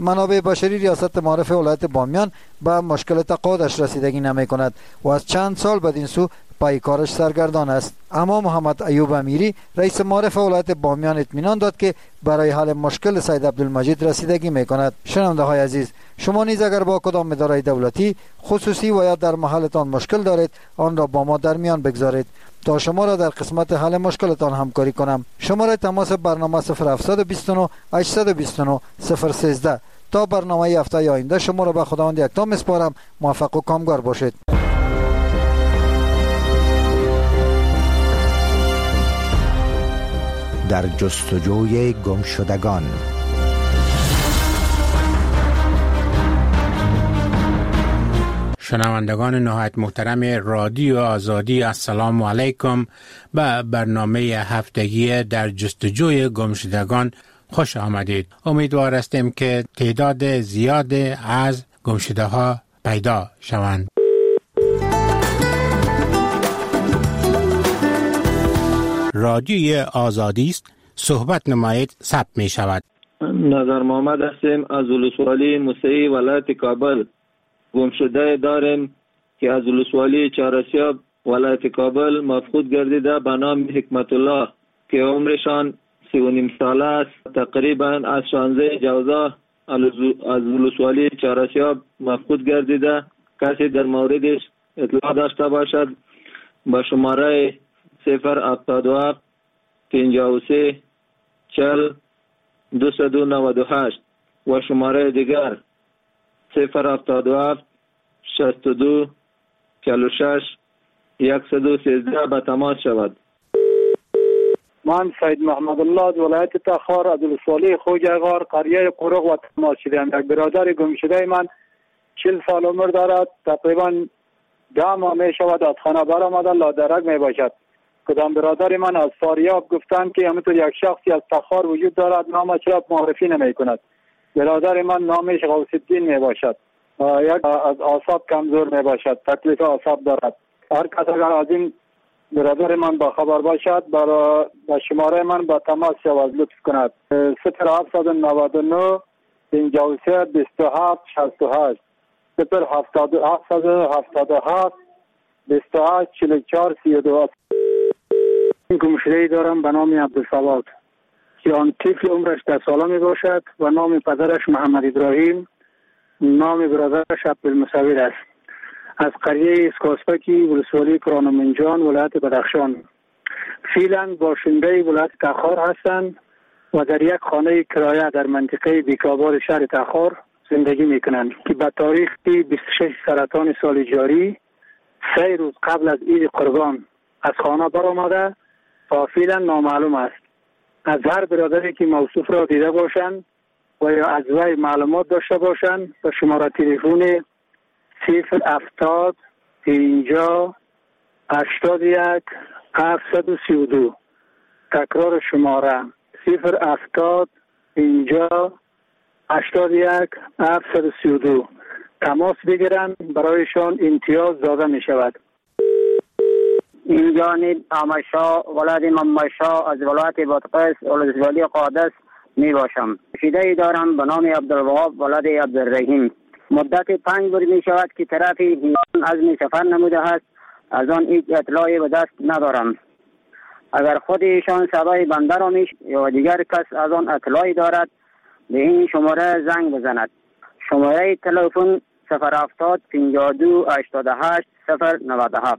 منابع بشری ریاست معارف ولایت بامیان به مشکل تقاعدش رسیدگی نمی کند و از چند سال بدین سو پای کارش سرگردان است. اما محمد ایوب امیری رئیس معارف ولایت بامیان اطمینان داد که برای حل مشکل سید عبدالمجید رسیدگی می کند. شنونده های عزیز، شما نیز اگر با کدام اداره دولتی خصوصی و یا در محلتان مشکل دارید، آن را با ما در میان بگذارید تا شما را در قسمت حل مشکلتان همکاری کنم. شماره تماس برنامه 0729 829 013. تا برنامه هفته آینده شما را به خداوند یکتا میسپارم. موفق و کامگار باشید. در جستجوی گمشدگان. شنوندگان نهایت محترم رادیو آزادی، السلام علیکم. به برنامه هفتگی در جستجوی گمشدگان خوش آمدید. امیدوار هستیم که تعداد زیاد از گمشده ها پیدا شوند. رادیوی آزادی است، صحبت نمایید ثبت می شود. نظر محمد هستیم از ولسوالی موسعی ولایت کابل. گمشده داریم که از ولسوالی چهارسیاب ولایت کابل مفقود گردیده به نام حکمت الله که عمرشان 39 ساله است. تقریبا از 16 جوزا از ولسوالی چهارسیاب مفقود گردیده. کسی در موردش اطلاع داشته باشد با شماره 077 53 40 298 و شماره دیگر 077 62 46 113 به تماس شود. من سید محمد الله از ولایت تخار از ولسوالی خوجغار قریه قرق و تماس شدم. یک برادر گمشده من 40 سال عمر دارد. تقریبا 10 ماه می شود از خانه برآمده، لادرک می باشد. کدام برادر من از فاریاب گفتند که همینطور یک شخصی از تخار وجود دارد، نامش را معرفی نمی کند. برادر من نامش غوث الدین می باشد. یک از اعصاب کمزور می باشد، تکلیف اعصاب دارد. هر کس اگر از این برادر من با خبر باشد با شماره من با تماس شود لطف کند. 0799 53 27 68 0777 28 44 32. گمشده‌ای دارم به نام عبدالصواد که آن طفل عمرش 10 ساله می باشد و نام پدرش محمد ابراهیم، نام برادرش عبدالمصور است. از قریه اسکاسپکی ولسوالی کرانمنجان ولایت بدخشان. فعلا باشنده ولایت تخار هستند و در یک خانه کرایه در منطقه بیکابار شهر تخار زندگی می کنند که به تاریخ 26 سرطان سال جاری 3 روز قبل از عید قربان از خانه برآمده و فعلا نامعلوم است. از هر برادری که موصوف را دیده باشند و یا از وی معلومات داشته باشند به شماره تلفن 070 50 81 732. تکرار شماره 070 50 81 732 تماس بگیرند، برایشان امتیاز داده می شود. این جانب آمشا ولاد ممشا از ولایت بادغیس ولسوالی قادس می باشم. شیده دارم به نام عبدالوهاب ولاد عبدالرحیم. مدت 5 روز می شود که طرف هیان عزم سفر نموده است. از آن هیچ اطلاعی به دست ندارم. اگر خود ایشان صدای بنده را یا دیگر کس از آن اطلاعی دارد به این شماره زنگ بزند. شماره تلفن 070 52 88 097.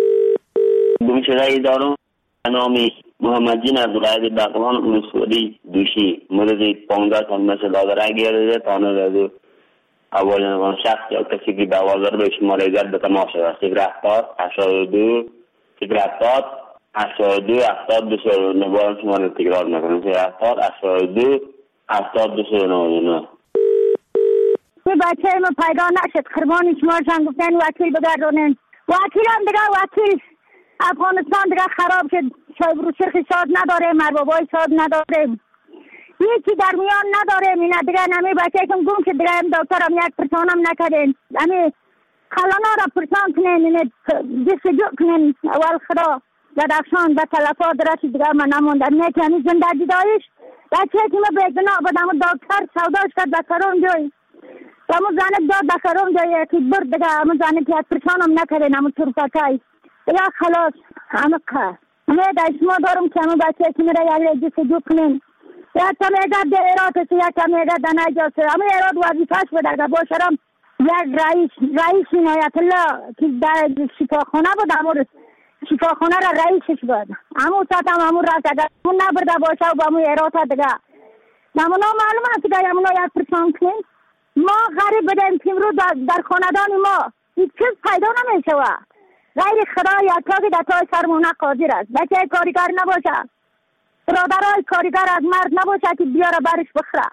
گمشده دارم به نام محمد جین از ولایت بغلان ولسوالی دوشی. مدت 15 سال مثل دادره گرده تانه دادو اول شخص یا کسی که به آوازار به شماره زد به تماس شد. 070 82 82 72 نبار شماره تکرار نکنم. 070 82 بچه ما پیدا نشد. قربانی شمارشان گفتن وکیل بگردونین. وکیل هم دیگه وکیل افغانستان دیگه خراب شد. شایبرو شرخ شاد نداریم، مربابای شاد نداریم، یکی در میان نداریم. اینا دیگه نمی بچه کم گم شد. دیگه هم دکتر هم یک پرسان هم نکردین. همی خلانا را پرسان کنین، جستجو کنین. اول خدا بدخشان به تلفات رسید دیگه من نموندم. نیک همی زندگی دایش بچه که ما به گناه بدم دکتر سوداش کرد دکترم جای و ما زنه داد دکترم جای که برد دیگه ما زنه که پرچانم نکردین همون ترفتای دیگه خلاص همه که همه دشما دارم که همه بچه که میره یک جسدو کنین یا کم ایگه در ایراد یا کم ایگه در نجاسه همه ایراد وظیفهش بده باشرم یک رئیس عنایت الله که در شفاخانه بود همون شفاخانه را رئیسش بود همون ساعت همون را که همون نبرده باشه و با همون ایراد دیگه همون معلوم است که همون یک پرسان کنیم ما غریب بدیم که رو در خاندان ما هیچ چیز پیدا نمیشه و غیر خدا یا تا که دتای سرمونه قادر است بچه کاریگر نباشه برادرای کاریگر از مرد نباشه که بیاره برش بخره.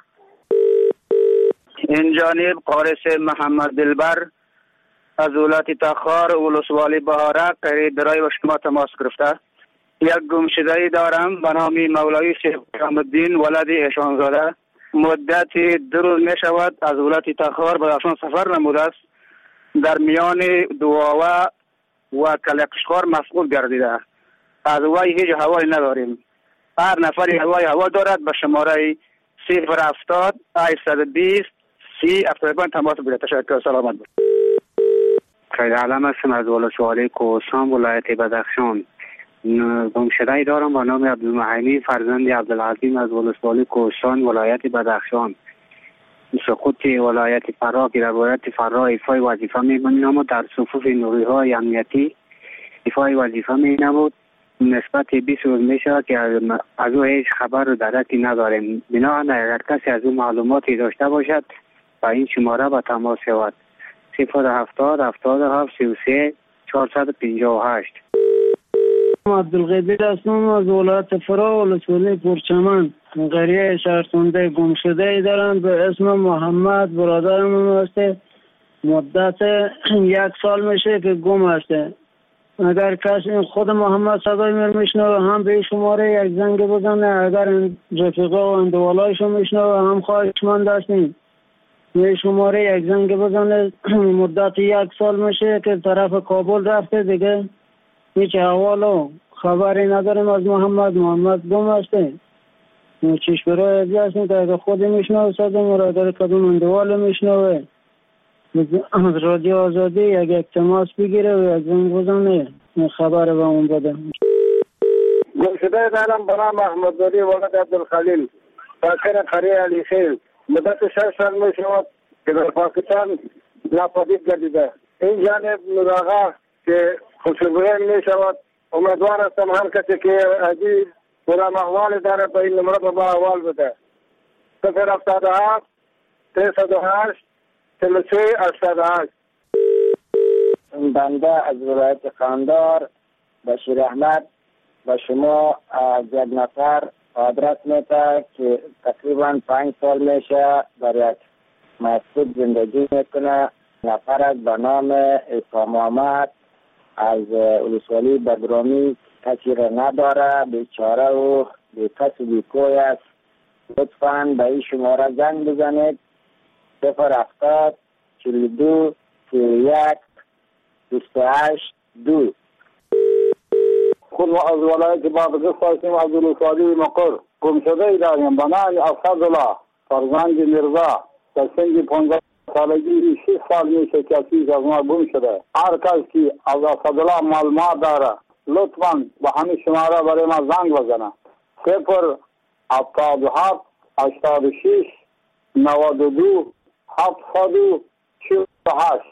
این جانب قارس محمد دلبر از ولایت تخار ولسوالی بهارک قریب برای با شما تماس گرفته. یک گمشده‌ای دارم به نام مولوی شیخ الدین ولد ایشانزاده. مدت 2 روز می شود از ولایت تخار به افغانستان سفر نموده است. در میان دواوه و کلکشکار مسئول گردیده. از وی هیچ حوالی نداریم. هر نفری هوا دارد به شماره 070 820 3075 تماس بگیرید. تشکر. سلامت باشید. خیر علم هستم از ولسوالی کوهستان ولایت بدخشان. گمشده‌ای دارم با نام عبدالمحیمی فرزند عبدالعظیم از ولسوالی کوهستان ولایت بدخشان. سقوط ولایت فرا که در ولایت فرا ایفای وظیفه می‌کنیم اما در صفوف نیروهای امنیتی ایفای وظیفه نبود. نسبت 20 روز میشه که از او هیچ خبر و درکی نداریم. بنابراین اگر کسی از او معلوماتی داشته باشد با این شماره به تماس شود. 070 77 33 458. عبدالقادر هستم از ولایت فرا ولسوالی پرچمن. قریه شهرسانده گمشده دارم به اسم محمد برادرم هسته. مدت 1 سال میشه که گم هسته. اگر کسی خود محمد صدای میشنوه هم به شماره یک زنگ بزنه. اگر رفیقا و اندوالایشو میشنوه هم خواهشمند هستیم به شماره یک زنگ بزنه. مدت 1 سال میشه که طرف کابل رفته دیگه هیچ احوال و خبری نداریم از محمد گم هسته. چیش برای ازی هستیم که اگر خود میشنوه صدای مرادر کدوم اندوال میشنوه از رادیو آزادی یک تماس بگیره و یک زنگ بزنه خبر به اون بده. گمشده دارم به نام احمدزاده ولد عبدالخلیل ساکن قریه علی خیل. مدت 6 سال می شود که در پاکستان ناپدید گردیده. این جانب نوراغا که خوشبویی می شود. امیدوار هستم هر کسی که عزیز کدام احوال داره به این نمره با احوال بده. 077 308 3388. بنده از ولایت قندار بشیر احمد به شما از یک نفر آدرس میده که تقریبا 5 سال میشه در یک مسجد زندگی میکنه. نفر از به نام عیسی محمد از ولسوالی بدرامی کسی را نداره، بیچاره و بیکس و بیکوی است. لطفاً به این شماره زنگ بزنید 070 42 31 28 2. خود ما از ولایت بادغیس هستیم از ولسوالی مقر. گمشده داریم به نام اسدالله فرزند میرزا در سن 15 سالگی 6 سال میشه که از ما گم شده. هر کس که از اسدالله معلومات داره لطفاً به همین شماره برای ما زنگ بزنه. 077 86 92 748.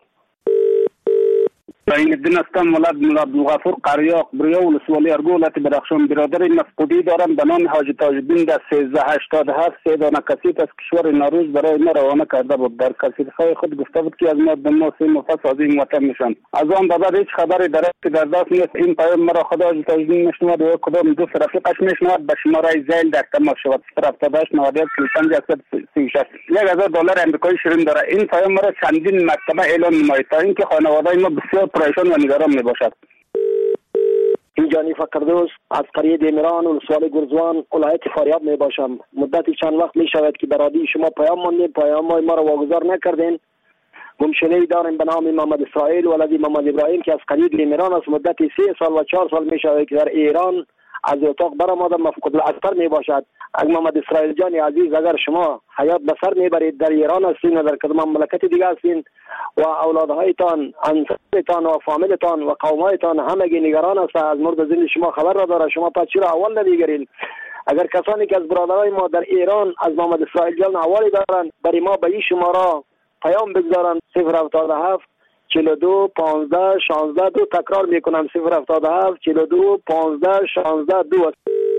این الدین هستم ولد مولا عبدالغفور قریاق بریو ولسوالی ارگو ولایت بدخشان. برادر مفقودی دارم به نام حاجی تاج‌الدین در 1387 3 دانه کسیت از کشور ناروز برای ما روانه کرده بود. در کسیت‌های خود گفته بود که از ما دو 3 ماه از این وطن میشن. از آن بعد هیچ خبری در دست نیست. این پیام مرا خدا حاجی تاج‌الدین میشنود و کدام دو رفیقش میشنود به شماره زیل در تماس شود 078 91 35 136. $1000 آمریکایی شیرین داره. این پیام مرا چندین مرتبه اعلام نماید تا اینکه خانواده ما بسیار پریشان و نگران می باشد. این جانی فقردوس از قریه دیمران ولسوالی گرزوان ولایت فاریاب می باشم. مدتی چند وقت می شود که برادی شما پیام ماندیم، پیام ما را واگذار نکردین. گمشده‌ای داریم به نام محمد اسرائیل ولد محمد ابراهیم که از قریه دیمران است. مدتی 3 سال و 4 سال می شود که در ایران از اتاق برآمده مفقود الاثر می باشد. از محمد اسرائیل جان عزیز، اگر شما حیات به سر میبرید، در ایران هستین و در کدام مملکت دیگه هستین و اولادهایتان، انصارتان و فامیلتان و قومایتان همگی نگران است از مورد زندگی شما خبر را داره، شما پس چرا اول نمیگیرین؟ اگر کسانی که از برادرای ما در ایران از محمد اسرائیل جان حوالی دارند، برای ما به این شماره پیام بگذارن: 077 42 15 16 2. تکرار میکنم: 077 42 15 16 2.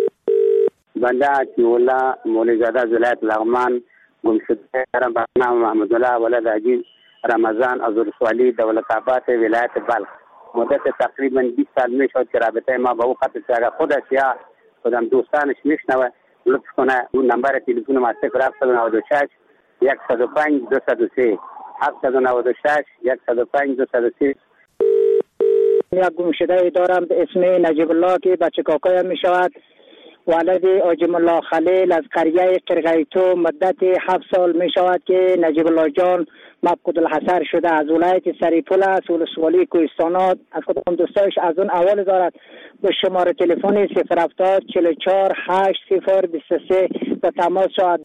بنده عطی‌الله مولی‌زاده از ولایت لغمان گم شده دارم به نام محمدالله ولد عجیب رمضان از ولسوالی دولت آباد ولایت بلخ. مدت تقریبا 20 سال میشد که رابطه ما با او قطع شد. اگر خودش یا خودم دوستانش میشنوه لطف کنه اون نمبر تلفن ما 0796 105 203 796 105 203. یک گمشده دارم به اسم نجیب الله که بچه کاکایم می شود. ولد آجم الله خلیل از قریه قرقیتو. مدت 7 سال می شود که نجیب الله جان مفقود الحصر شده. از ولایت سریپول است، ولسوالی کوهستانات. از کدام دوستایش از اون اول دارد به شماره تلفن 070 44 80 23 به تماس شود.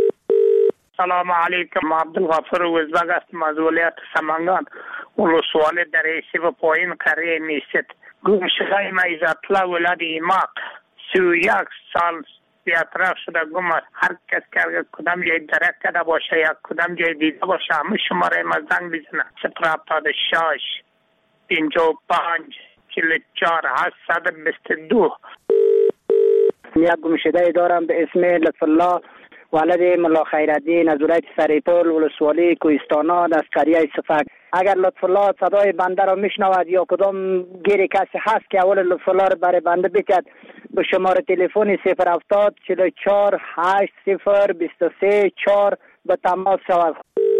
سلام علیکم. عبدالغفور وزبگ هستم از ولایت سمنگان، ولسوالی دریسی و پایین قریه میست. گمشده ما عزت‌الله ولد ایماق 31 سال بی‌اطراف شده گم است. هر کس که کدام جای درک کرده باشه یا کدام جای دیده باشه همه شماره ما زنگ بزنه: 076 55 44 822. یک گمشده دارم به اسم لطف الله ولد ملا خیرالدین از ولایت سریپول، ولسوالی کوهستانات از قریه صفک. اگر لطف الله صدای بنده را میشنود یا کدام گیری کسی هست که اول لطف الله را برای بنده بکد به شماره تلفن 070 44 80 23 4 به تماس شود.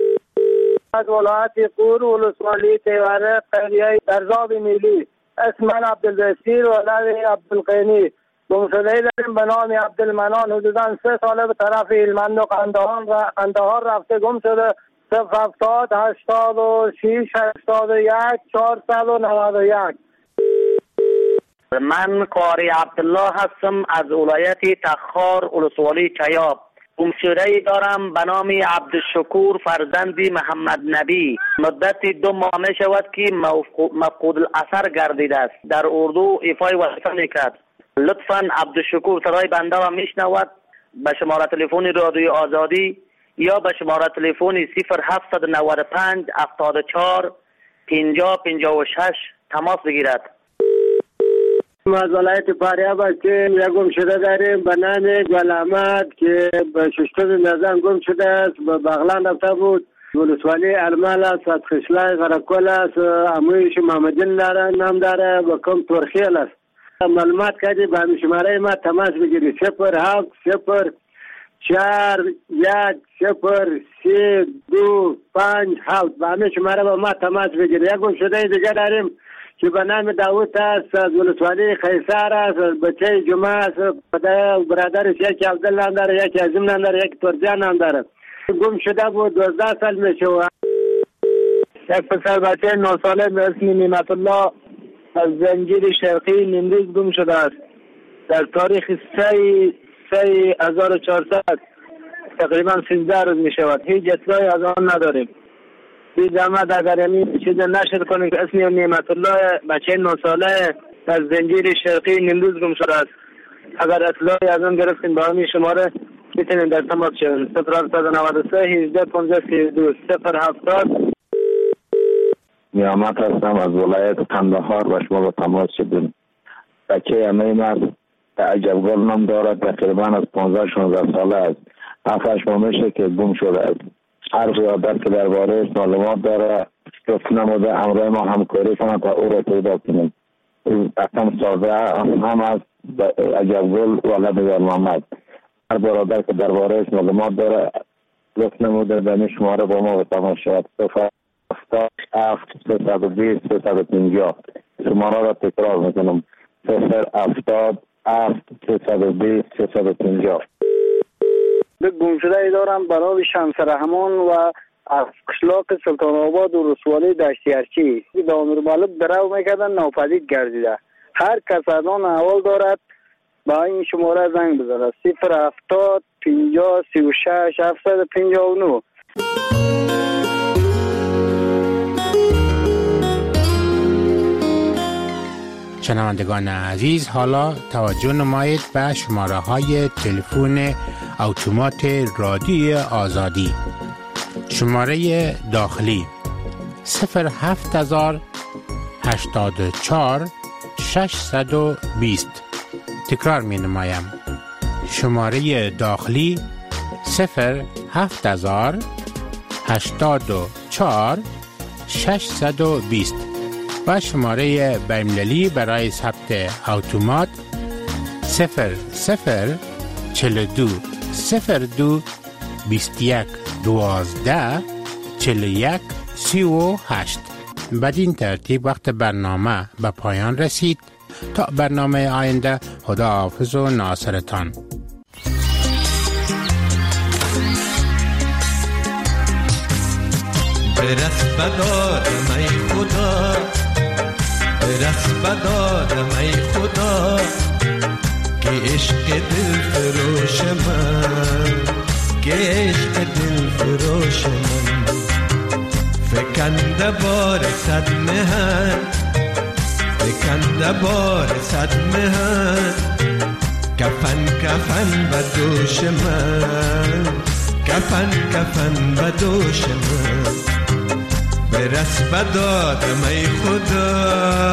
از ولایت قور، ولسوالی تیوره قریه درزاب میلی. اسم من عبدالبصیر ولد عبدالقینی. گمشده داریم به نام عبدالمنان. حدوداً 3 ساله به طرف هلمند و قندهار رفته گم شده. 070 86 81 491. من قاری عبدالله هستم از ولایت تخار، ولسوالی چیاب. گمشده دارم به نام عبدالشکور فرزند محمد نبی. مدت 2 ماه می شود که مفقود الاثر گردیده است. در اردو ایفای وظیفه میکرد. لطفاً عبدالشکور صدای بنده را میشنود به شماره تلفن رادیو آزادی یا به شماره تلفن 0795 74 50 56 تماس بگیرد. ما از ولایت فاریاب هستیم. یک گمشده داریم به نام گل احمد که به ششتم نظام گم شده است. به بغلان رفته بود. ولسوالی ارمال است، از خشلای غرقل است. امویش محمدین داره، نام داره و کم ترخیل است. معلومات کردی به همین شماره ما تماس بگیری: 07 0 4 1 0 3 2 5 7. به همین شماره با ما تماس بگیری. یک گمشده دیگه داریم که به نام داوود است، از ولسوالی قیصر است، بچه جمعه است. برادرش یکی عبدالله نام داره، یکی عظیم نام داره، یکی ترجان نام داره. گم شده بود 12 سال میشه. یک پسر بچه 9 ساله به اسم نعمت الله از زنجیر شرقی نیمروز گم شده است. در تاریخ 3/1400 تقریبا 13 روز می شود. هیچ اطلاعی از آن نداریم. بی زحمت اگر این چیز نشر کنیم که اسم نعمت الله بچه 9 ساله از زنجیر شرقی نیمروز گم شده است. اگر اطلاعی از آن گرفتیم با همین شماره میتونیم در تماس شویم: 0793 18 15 32 070. نیامت هستم از ولایت قندهار و شما با تماس شدیم. بچه امین است که عجبگل نام دارد. تقریبا از 15-16 ساله است. 7-8 ماه میشه که گم شده است. هر برادر که درباره معلومات داره گفت نموده امروز ما همکاری کنند تا او را پیدا کنیم. اکم ساده هم از عجبگل ولد یار محمد. هر برادر که درباره معلومات داره گفت نموده به این شماره با ما به تماس شود. 07 320 350. شماره را تکرار میکنم: 070 320 350. گمشده دارم برای شمس رحمان و از قشلاق سلطان آباد و رسوالی دشتی ارچی. دامیر مالک درو میکردن ناپدید گردیده. هر کس از آن اول دارد با این شماره زنگ بزنه 070 50 36 759. شنوندگان عزیز، حالا توجه نمایید به شماره های تلفن اتومات رادیو آزادی. شماره داخلی 07000 84 620. تکرار می نمایم. شماره داخلی 07000 84 620 و شماره بین‌المللی برای ثبت اتومات 0042 02 21 12 41 38. بدین ترتیب وقت برنامه به پایان رسید. تا برنامه آینده، خدا حافظ و ناصرتان. برس بدادم ای خدا، برس بدادم ای خدا، که عشق دل فروش من، که عشق دل فروش من فکنده بار صد مهر، فکنده بار صد مهر، کفن کفن به دوش من، کفن کفن به دوش من، برس بدادم ای خدا.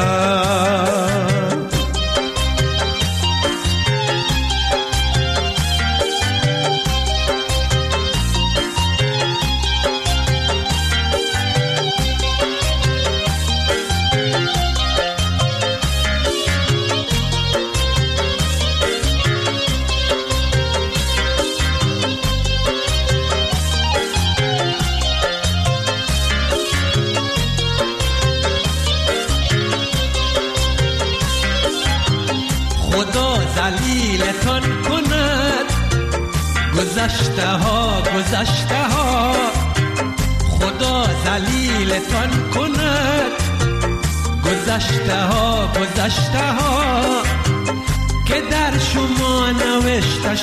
ذلیلتان کند گذشته ها گذشته ها، خدا ذلیلتان کند گذشته ها گذشته ها، که در شما نوشته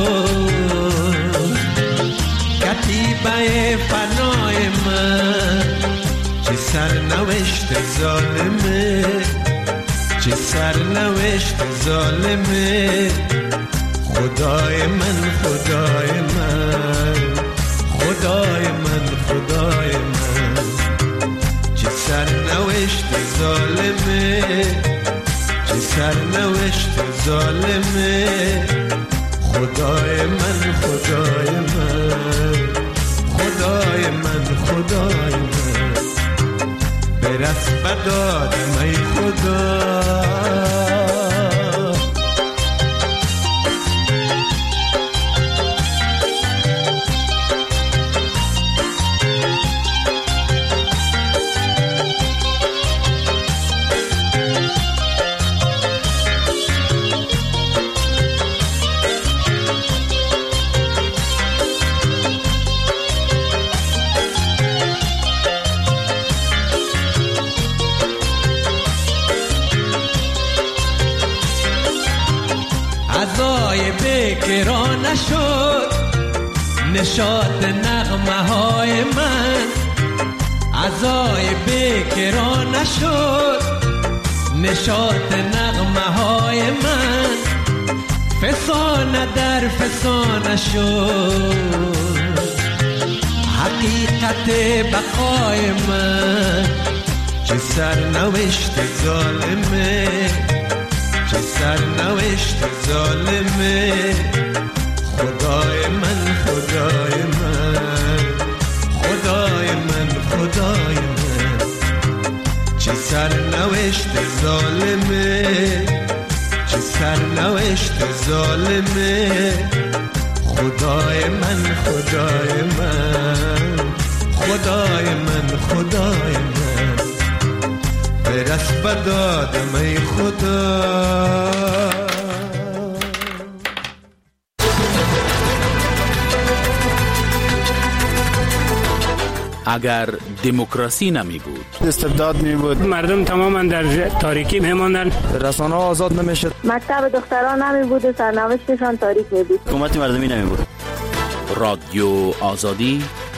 شد کتیبه فنای من، چه سرنوشت ظالمه، چه سرنوشت ظالمه، خدای من خدای من، خدای من خدای من، چه سرنوشت ظالمه، چه سرنوشت ظالمه، خدای من خدای من، خدای من خدای من، برس بدادم ای خدا. عزای بکرا نشد نشاط نغمه های من، عزای بکرا نشد نشاط نغمه های من، فسانه در فسانه شد حقیقت بقای من، چه سرنوشت ظالمه، چه سرنوشت ظالمه، خدای من خدای من، خدای من خدای من، چه سرنوشت ظالمه، چه سرنوشت ظالمه، خدای من خدای من، خدای من خدای من، برس بدادم ای خدا. اگر دموکراسی نمی بود، استبداد می بود، مردم تماما در تاریکی می ماندن، رسانه ها آزاد نمی شد، مکتب دختران نمی بود و سرنوشتشان تاریک می بود، حکومت مردمی نمی بود. رادیو آزادی